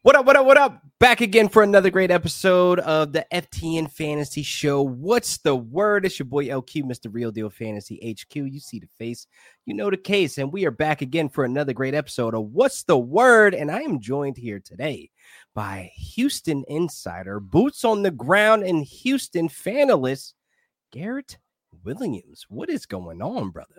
What up, what up, what up? Back again for another great episode of the FTN Fantasy Show. What's the word? It's your boy LQ, Mr. Real Deal Fantasy HQ. You see the face, you know the case, and we are back again for another great episode of What's the Word? And I am joined here today by Houston insider, boots on the ground, and Houston fanalist, Garrett Williams. What is going on, brother?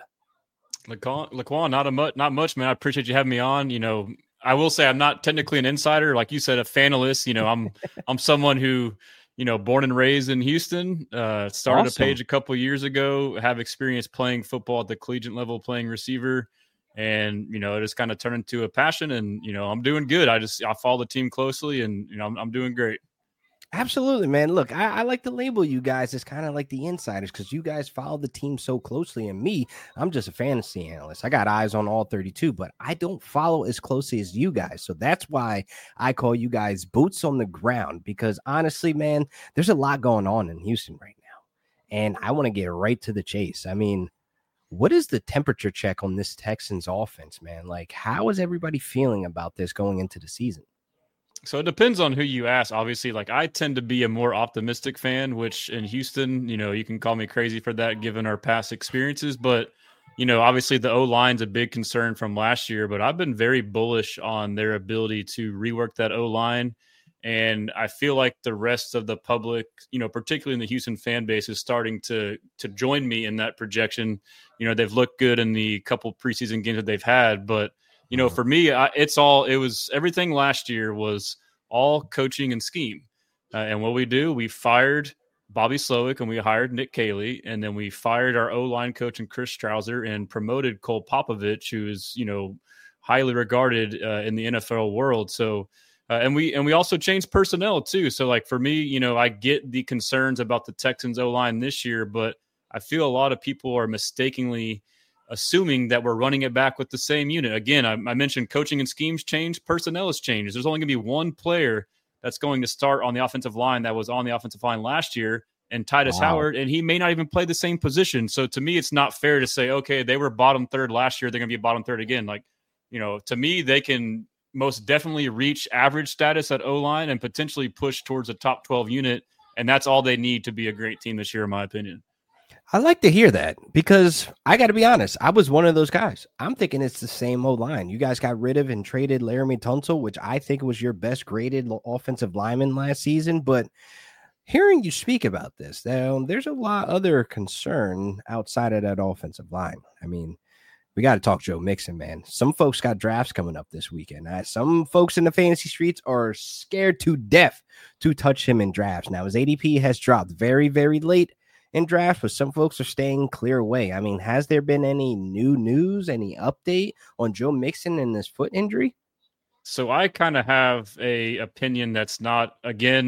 Laquan, not much, man. I appreciate you having me on. You know, I will say I'm not technically an insider, like you said, a fanalist. You know, I'm someone who, you know, born and raised in Houston. Started a page a couple years ago. Have experience playing football at the collegiate level, playing receiver, and you know, it just kind of turned into a passion. And you know, I'm doing good. I follow the team closely, and you know, I'm doing great. Absolutely, man. Look, I like to label you guys as kind of like the insiders because you guys follow the team so closely. And me, I'm just a fantasy analyst. I got eyes on all 32, but I don't follow as closely as you guys. So that's why I call you guys boots on the ground, because honestly, man, there's a lot going on in Houston right now. And I want to get right to the chase. I mean, what is the temperature check on this Texans offense, man? Like, how is everybody feeling about this going into the season? So it depends on who you ask. Obviously, like I tend to be a more optimistic fan, which in Houston, you know, you can call me crazy for that given our past experiences. But, you know, obviously the O-line's a big concern from last year, but I've been very bullish on their ability to rework that O-line. And I feel like the rest of the public, you know, particularly in the Houston fan base, is starting to join me in that projection. You know, they've looked good in the couple preseason games that they've had, but you know, for me, everything last year was all coaching and scheme. And what we fired Bobby Slowick and we hired Nick Caley, and then we fired our O-line coach and Chris Strouser and promoted Cole Popovich, who is, you know, highly regarded in the NFL world. So, and we also changed personnel too. So like for me, you know, I get the concerns about the Texans O-line this year, but I feel a lot of people are mistakenly assuming that we're running it back with the same unit. Again, I mentioned coaching and schemes changed, personnel has changed. There's only going to be one player that's going to start on the offensive line that was on the offensive line last year, and Titus Howard, and he may not even play the same position. So to me, it's not fair to say, okay, they were bottom third last year, they're going to be bottom third again. Like, you know, to me, they can most definitely reach average status at O-line and potentially push towards a top 12 unit, and that's all they need to be a great team this year, in my opinion. I like to hear that because I got to be honest. I was one of those guys. I'm thinking it's the same old line. You guys got rid of and traded Laramie Tunsil, which I think was your best graded offensive lineman last season. But hearing you speak about this, there's a lot other concern outside of that offensive line. I mean, we got to talk Joe Mixon, man. Some folks got drafts coming up this weekend. Some folks in the fantasy streets are scared to death to touch him in drafts. Now, his ADP has dropped very, very late in draft, but some folks are staying clear away. I mean, has there been any new news, any update on Joe Mixon and this foot injury? So I kind of have a opinion that's not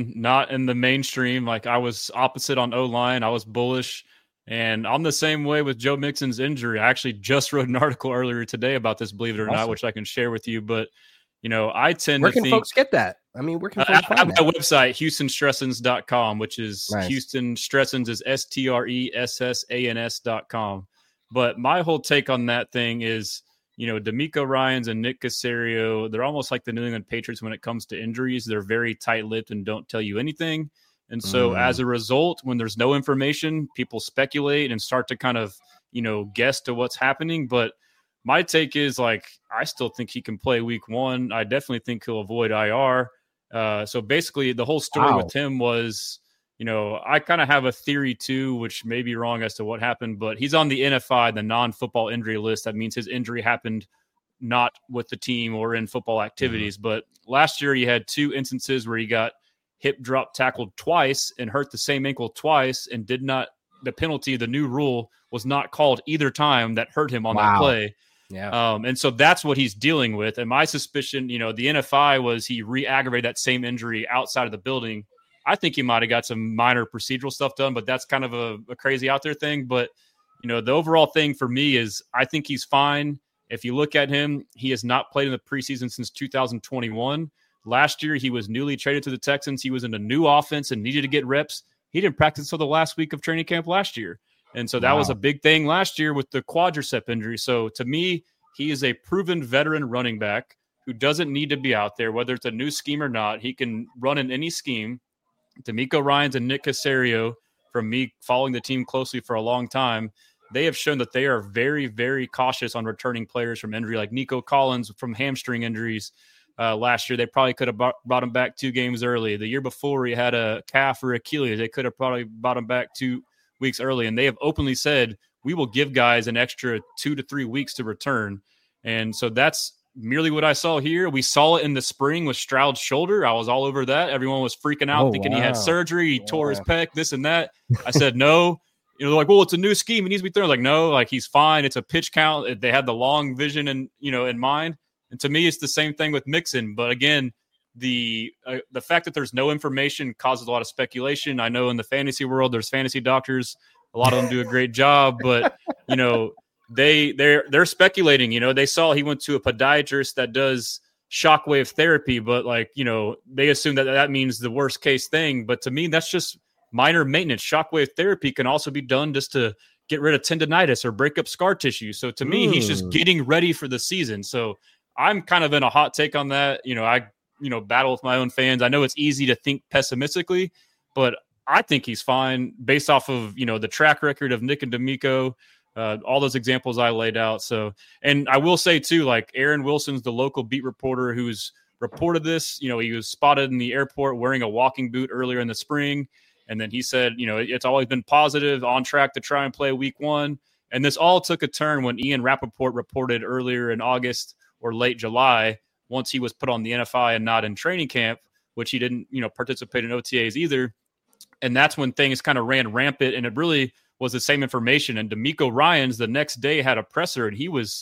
in the mainstream. Like I was opposite on O-line. I was bullish, and I'm the same way with Joe Mixon's injury. I actually just wrote an article earlier today about this, believe it or not, which I can share with you. But you know, I tend where to can folks get that? I mean, where can folks find that? My website, HoustonStressens.com, which is nice. Houston Stressens is STRESSANS.com. But my whole take on that thing is, you know, D'Amico Ryans and Nick Caserio, they're almost like the New England Patriots when it comes to injuries. They're very tight-lipped and don't tell you anything. And so as a result, when there's no information, people speculate and start to kind of, you know, guess to what's happening. But my take is, like, I still think he can play week one. I definitely think he'll avoid IR. So basically the whole story with him was, you know, I kind of have a theory too, which may be wrong as to what happened, but he's on the NFI, the non-football injury list. That means his injury happened not with the team or in football activities. But last year he had two instances where he got hip drop tackled twice and hurt the same ankle twice, and the penalty, the new rule, was not called either time that hurt him on that play. Yeah. And so that's what he's dealing with. And my suspicion, you know, the NFI was he re-aggravated that same injury outside of the building. I think he might have got some minor procedural stuff done, but that's kind of a crazy out there thing. But, you know, the overall thing for me is I think he's fine. If you look at him, he has not played in the preseason since 2021. Last year, he was newly traded to the Texans. He was in a new offense and needed to get reps. He didn't practice until the last week of training camp last year. And so that was a big thing last year with the quadricep injury. So to me, he is a proven veteran running back who doesn't need to be out there, whether it's a new scheme or not. He can run in any scheme. D'Amico Ryans and Nick Caserio, from me following the team closely for a long time, they have shown that they are very, very cautious on returning players from injury, like Nico Collins from hamstring injuries. Last year, they probably could have brought him back 2 games early. The year before, he had a calf or Achilles. They could have probably brought him back 2 weeks early. And they have openly said, we will give guys an extra 2 to 3 weeks to return. And so that's merely what I saw here. We saw it in the spring with Stroud's shoulder. I was all over that. Everyone was freaking out, thinking he had surgery. He tore his pec, this and that. I said, no. They're like, well, it's a new scheme. He needs to be thrown. Like, no, like he's fine. It's a pitch count. They had the long vision in mind. And to me, it's the same thing with Mixon. But again, the fact that there's no information causes a lot of speculation. I know in the fantasy world, there's fantasy doctors. A lot of them do a great job, but they're speculating. They saw he went to a podiatrist that does shockwave therapy, but they assume that means the worst case thing. But to me, that's just minor maintenance. Shockwave therapy can also be done just to get rid of tendonitis or break up scar tissue. So to me, he's just getting ready for the season. So I'm kind of in a hot take on that. I battle with my own fans. I know it's easy to think pessimistically, but I think he's fine based off of, the track record of Nick and D'Amico, all those examples I laid out. So, and I will say too, like Aaron Wilson's the local beat reporter who's reported this. He was spotted in the airport wearing a walking boot earlier in the spring. And then he said, it's always been positive, on track to try and play week 1. And this all took a turn when Ian Rappaport reported earlier in August or late July, once he was put on the NFI and not in training camp, which he didn't, participate in OTAs either. And that's when things kind of ran rampant, and it really was the same information. And D'Amico Ryans the next day had a presser, and he was,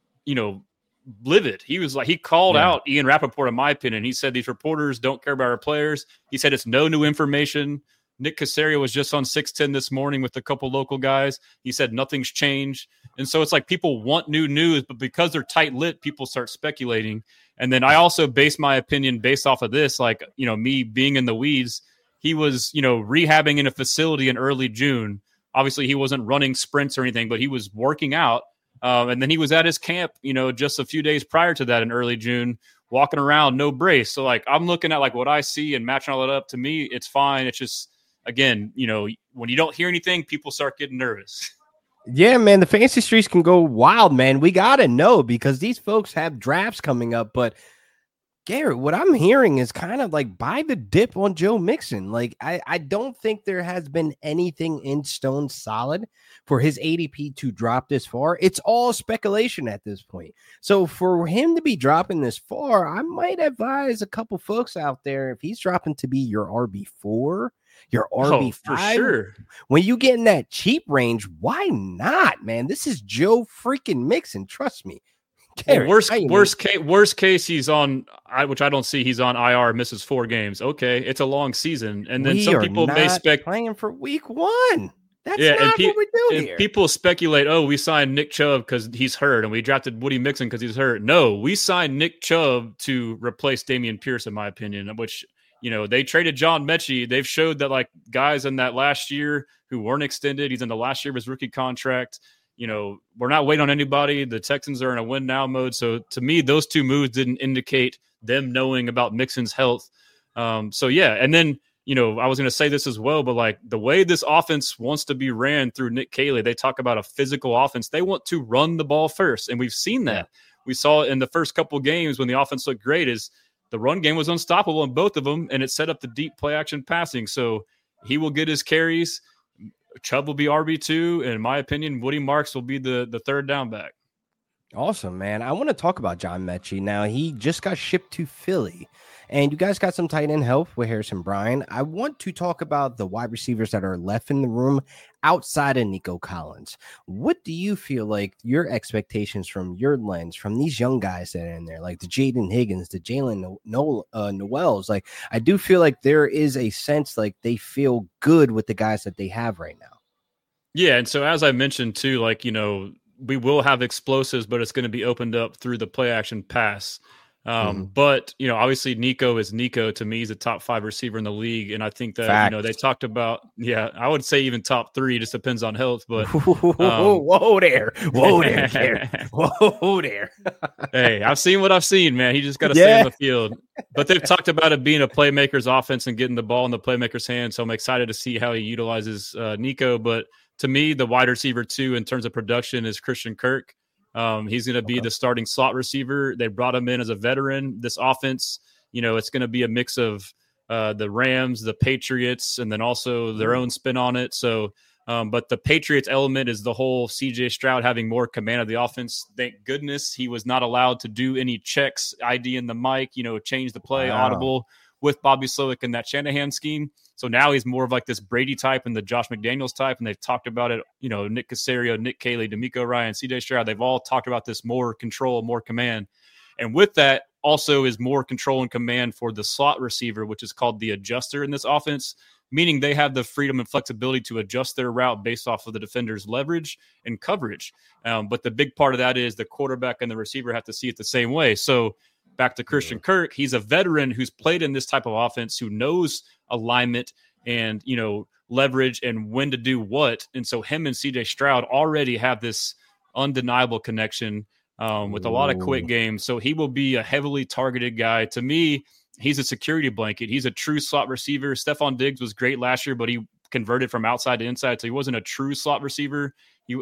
livid. He was like, he called out Ian Rappaport, in my opinion. He said, these reporters don't care about our players. He said, it's no new information. Nick Caserio was just on 610 this morning with a couple local guys. He said nothing's changed. And so it's like people want new news, but because they're tight-lipped, people start speculating. And then I also base my opinion based off of this, like, me being in the weeds. He was, rehabbing in a facility in early June. Obviously, he wasn't running sprints or anything, but he was working out. And then he was at his camp, just a few days prior to that in early June, walking around, no brace. So, like, I'm looking at, like, what I see and matching all that up. To me, it's fine. It's just, again, when you don't hear anything, people start getting nervous. Yeah, man, the fantasy streets can go wild, man. We got to know because these folks have drafts coming up. But, Garrett, what I'm hearing is kind of like buy the dip on Joe Mixon. Like, I don't think there has been anything in stone solid for his ADP to drop this far. It's all speculation at this point. So for him to be dropping this far, I might advise a couple folks out there, if he's dropping to be your RB4, your RB5, for sure. When you get in that cheap range, why not, man? This is Joe freaking Mixon. Trust me. Well, worst case, he's on, which I don't see. He's on IR, misses 4 games. Okay, it's a long season, and then some people may playing for week 1. That's not what we do here. People speculate, we signed Nick Chubb because he's hurt, and we drafted Woody Mixon because he's hurt. No, we signed Nick Chubb to replace Dameon Pierce, in my opinion, which, they traded John Mechie. They've showed that, like, guys in that last year who weren't extended, he's in the last year of his rookie contract. We're not waiting on anybody. The Texans are in a win now mode. So to me, those 2 moves didn't indicate them knowing about Mixon's health. So yeah. And then, I was going to say this as well, but like the way this offense wants to be ran through Nick Caley, they talk about a physical offense. They want to run the ball first. And we've seen that. We saw it in the first couple of games when the offense looked great is the run game was unstoppable in both of them. And it set up the deep play action passing. So he will get his carries. Chubb will be RB2, and in my opinion, Woody Marks will be the third down back. Awesome, man. I want to talk about John Mechie. Now, he just got shipped to Philly, and you guys got some tight end help with Harrison Bryant. I want to talk about the wide receivers that are left in the room outside of Nico Collins. What do you feel like your expectations from your lens, from these young guys that are in there, like the Jaden Higgins, the Jalen Noels? Like, I do feel like there is a sense like they feel good with the guys that they have right now. Yeah, and so as I mentioned too, like, we will have explosives, but it's going to be opened up through the play action pass. But, obviously Nico is Nico. To me, he's a top 5 receiver in the league. And I think that, they talked about, I would say even top 3, just depends on health. But whoa there. Whoa there. Hey, I've seen what I've seen, man. He just got to stay on the field. But they've talked about it being a playmaker's offense and getting the ball in the playmaker's hands. So I'm excited to see how he utilizes Nico. But to me, the wide receiver 2 in terms of production is Christian Kirk. He's going to be the starting slot receiver. They brought him in as a veteran. This offense, it's going to be a mix of the Rams, the Patriots, and then also their own spin on it. So, but the Patriots element is the whole CJ Stroud having more command of the offense. Thank goodness he was not allowed to do any checks, ID in the mic, change the play, audible with Bobby Slowick in that Shanahan scheme. So now he's more of like this Brady type and the Josh McDaniels type. And they've talked about it, Nick Caserio, Nick Caley, DeMeco Ryan, CJ Stroud. They've all talked about this more control, more command. And with that also is more control and command for the slot receiver, which is called the adjuster in this offense, meaning they have the freedom and flexibility to adjust their route based off of the defender's leverage and coverage. But the big part of that is the quarterback and the receiver have to see it the same way. So back to Christian Kirk, he's a veteran who's played in this type of offense, who knows alignment and, leverage and when to do what. And so him and CJ Stroud already have this undeniable connection with a lot of quick games. So he will be a heavily targeted guy. To me, he's a security blanket. He's a true slot receiver. Stephon Diggs was great last year, but he converted from outside to inside, so he wasn't a true slot receiver.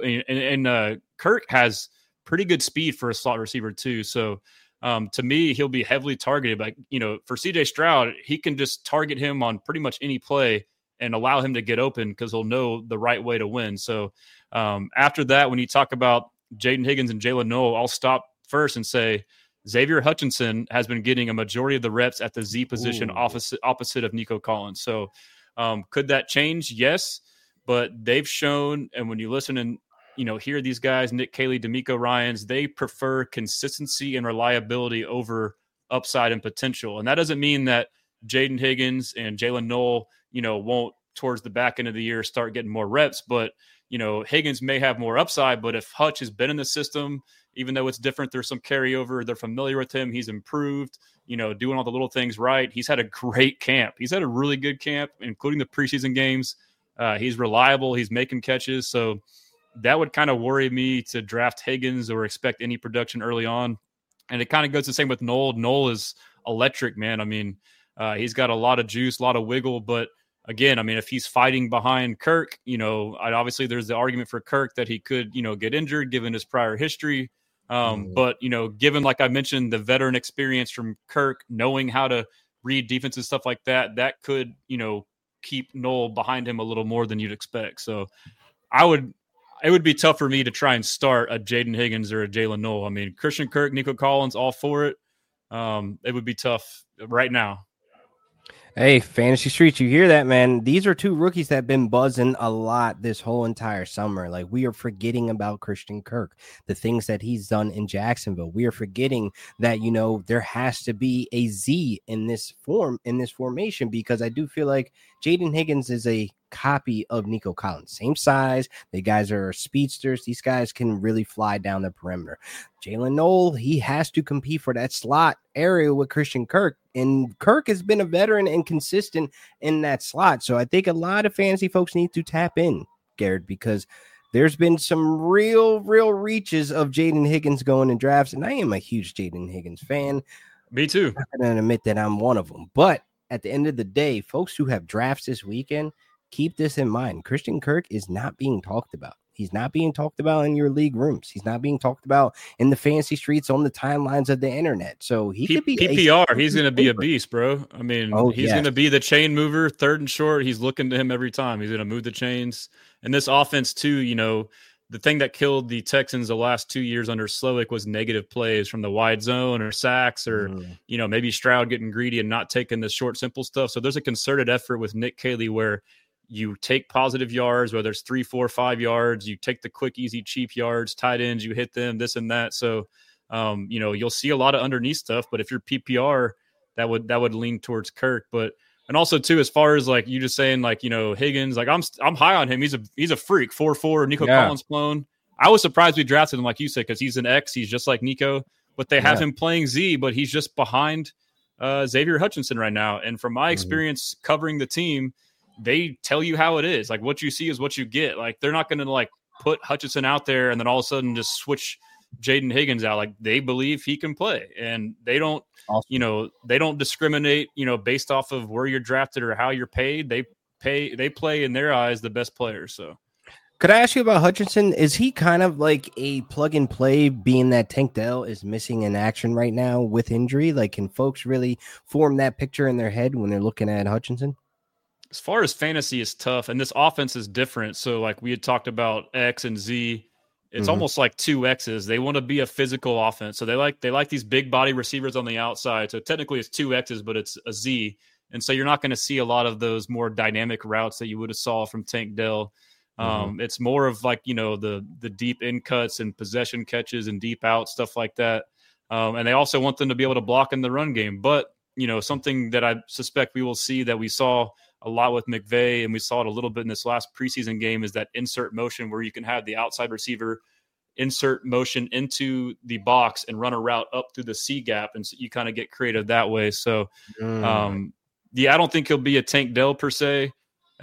Kirk has pretty good speed for a slot receiver too. So to me, he'll be heavily targeted. But, for CJ Stroud, he can just target him on pretty much any play and allow him to get open because he'll know the right way to win. So after that, when you talk about Jaden Higgins and Jalen Noel, I'll stop first and say Xavier Hutchinson has been getting a majority of the reps at the Z position opposite of Nico Collins. So could that change? Yes, but they've shown, and when you listen and hear these guys, Nick Caley, DeMeco Ryans, they prefer consistency and reliability over upside and potential. And that doesn't mean that Jaden Higgins and Jalen Noel, won't towards the back end of the year start getting more reps. But, Higgins may have more upside, but if Hutch has been in the system, even though it's different, there's some carryover. They're familiar with him. He's improved, doing all the little things right. He's had a great camp. He's had a really good camp, including the preseason games. He's reliable. He's making catches. So that would kind of worry me to draft Higgins or expect any production early on. And it kind of goes the same with Noel. Noel is electric, man. I mean, he's got a lot of juice, a lot of wiggle. But again, I mean, if he's fighting behind Kirk, obviously there's the argument for Kirk that he could, get injured given his prior history. But, given, like I mentioned, the veteran experience from Kirk, knowing how to read defense and stuff like that, that could, keep Noel behind him a little more than you'd expect. So it would be tough for me to try and start a Jaden Higgins or a Jalen Noel. I mean, Christian Kirk, Nico Collins, all for it. It would be tough right now. Hey, Fantasy Streets, you hear that, man? These are 2 rookies that have been buzzing a lot this whole entire summer. Like, we are forgetting about Christian Kirk, the things that he's done in Jacksonville. We are forgetting that, there has to be a Z in this formation, because I do feel like Jaden Higgins is a copy of Nico Collins. Same size. The guys are speedsters. These guys can really fly down the perimeter. Jalen Noel, he has to compete for that slot area with Christian Kirk. And Kirk has been a veteran and consistent in that slot. So I think a lot of fantasy folks need to tap in, Garrett, because there's been some real reaches of Jaden Higgins going in drafts. And I am a huge Jaden Higgins fan. Me too. I'm not going to admit that I'm one of them. But at the end of the day, folks who have drafts this weekend, keep this in mind. Christian Kirk is not being talked about. He's not being talked about in your league rooms. He's not being talked about in the fantasy streets on the timelines of the internet. So he could be PPR. He's going to be a beast, bro. I mean, he's going to be the chain mover, third and short. He's looking to him every time. He's going to move the chains. And this offense too, the thing that killed the Texans the last 2 years under Slowick was negative plays from the wide zone or sacks or, maybe Stroud getting greedy and not taking the short, simple stuff. So there's a concerted effort with Nick Caley where you take positive yards, whether it's 3, 4, 5 yards, you take the quick, easy, cheap yards, tight ends, you hit them, this and that. So, you'll see a lot of underneath stuff, but if you're PPR, that would lean towards Kirk. But, and also too, as far as like you just saying, like, Higgins, like I'm high on him. He's a freak, 4.4, Nico Collins clone. I was surprised we drafted him, like you said, because he's an X. He's just like Nico. but they have him playing Z, but he's just behind Xavier Hutchinson right now. And from my experience covering the team, they tell you how it is. Like, what you see is what you get. Like, they're not going to like put Hutchinson out there and then all of a sudden just switch Jaden Higgins out. Like, they believe he can play, and they don't, they don't discriminate, based off of where you're drafted or how you're paid. They play in their eyes the best players. So could I ask you about Hutchinson? Is he kind of like a plug and play, being that Tank Dell is missing in action right now with injury? Like, can folks really form that picture in their head when they're looking at Hutchinson? As far as fantasy is tough, and this offense is different. So like we had talked about X and Z, it's almost like two X's. They want to be a physical offense. So they like these big body receivers on the outside. So technically it's two X's, but it's a Z. And so you're not going to see a lot of those more dynamic routes that you would have saw from Tank Dell. It's more of like, the deep in cuts and possession catches and deep out, stuff like that. And they also want them to be able to block in the run game. But, something that I suspect we will see that we saw a lot with McVay, and we saw it a little bit in this last preseason game, is that insert motion where you can have the outside receiver insert motion into the box and run a route up through the C gap. And so you kind of get creative that way. So, I don't think he'll be a Tank Dell per se.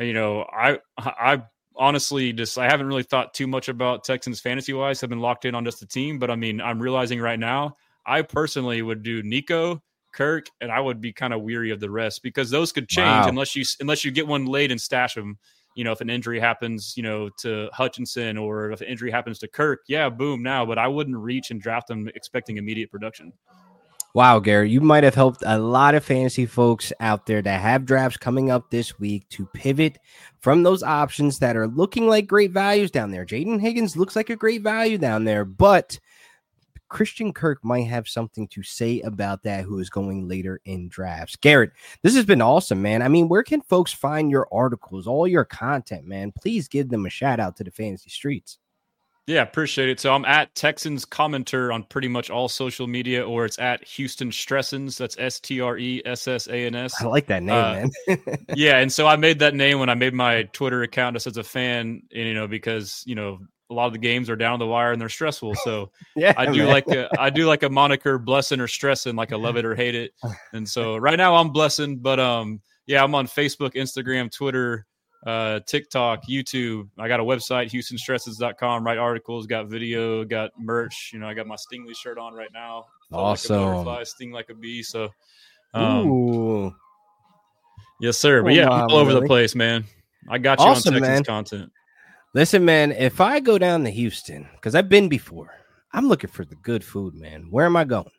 I honestly I haven't really thought too much about Texans fantasy wise. I've been locked in on just the team, but I mean, I'm realizing right now, I personally would do Nico, Kirk, and I would be kind of weary of the rest, because those could change unless you get one late and stash them. If an injury happens, to Hutchinson, or if an injury happens to Kirk, boom now. But I wouldn't reach and draft them expecting immediate production. Wow, Gary, you might have helped a lot of fantasy folks out there that have drafts coming up this week to pivot from those options that are looking like great values down there. Jaden Higgins looks like a great value down there, but Christian Kirk might have something to say about that, who is going later in drafts. Garrett, this has been awesome, man. I mean, where can folks find your articles, all your content, man? Please give them a shout out to the fantasy streets. Yeah, appreciate it. So I'm at Texans Commenter on pretty much all social media, or it's at Houston Stressans. That's STRESSANS. I like that name, man. Yeah, and so I made that name when I made my Twitter account just as a fan, because a lot of the games are down the wire and they're stressful. So yeah, I do like a moniker, blessing or stressing, like I love it or hate it. And so right now I'm blessing, but I'm on Facebook, Instagram, Twitter, TikTok, YouTube. I got a website, HoustonStresses.com. Write articles, got video, got merch. I got my Stingley shirt on right now. Awesome. Like a butterfly, sting like a bee. So, ooh, yes, sir. But I'm all over the place, man. I got you awesome, on Texans content. Listen, man, if I go down to Houston, because I've been before, I'm looking for the good food, man. Where am I going?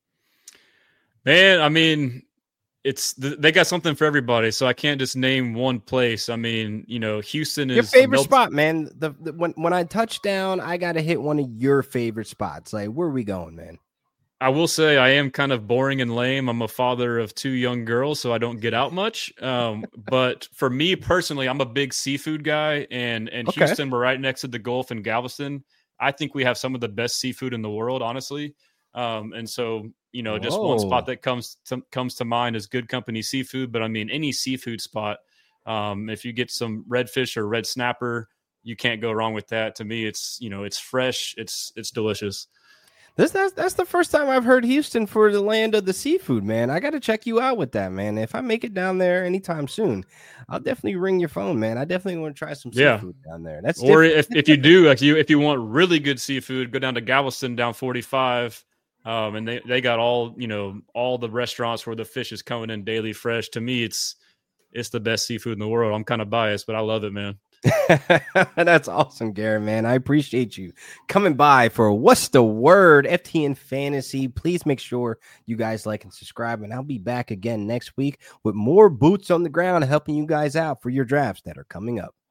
Man, I mean, they got something for everybody, so I can't just name one place. I mean, Houston is your favorite spot, man. When I touch down, I got to hit one of your favorite spots. Like, where are we going, man? I will say I am kind of boring and lame. I'm a father of 2 young girls, so I don't get out much. But for me personally, I'm a big seafood guy, and Houston, we're right next to the Gulf in Galveston. I think we have some of the best seafood in the world, honestly. And so, just one spot that comes to mind is Good Company Seafood. But I mean, any seafood spot, if you get some redfish or red snapper, you can't go wrong with that. To me, it's it's fresh, it's delicious. That's the first time I've heard Houston for the land of the seafood, man. I got to check you out with that, man. If I make it down there anytime soon, I'll definitely ring your phone, man. I definitely want to try some seafood down there. That's or if you do, if you want really good seafood, go down to Galveston, down 45, and they got all the restaurants where the fish is coming in daily fresh. To me, it's the best seafood in the world. I'm kind of biased, but I love it, man. That's awesome, Gary, man. I appreciate you coming by for What's the Word FTN Fantasy. Please make sure you guys like and subscribe, and I'll be back again next week with more boots on the ground helping you guys out for your drafts that are coming up.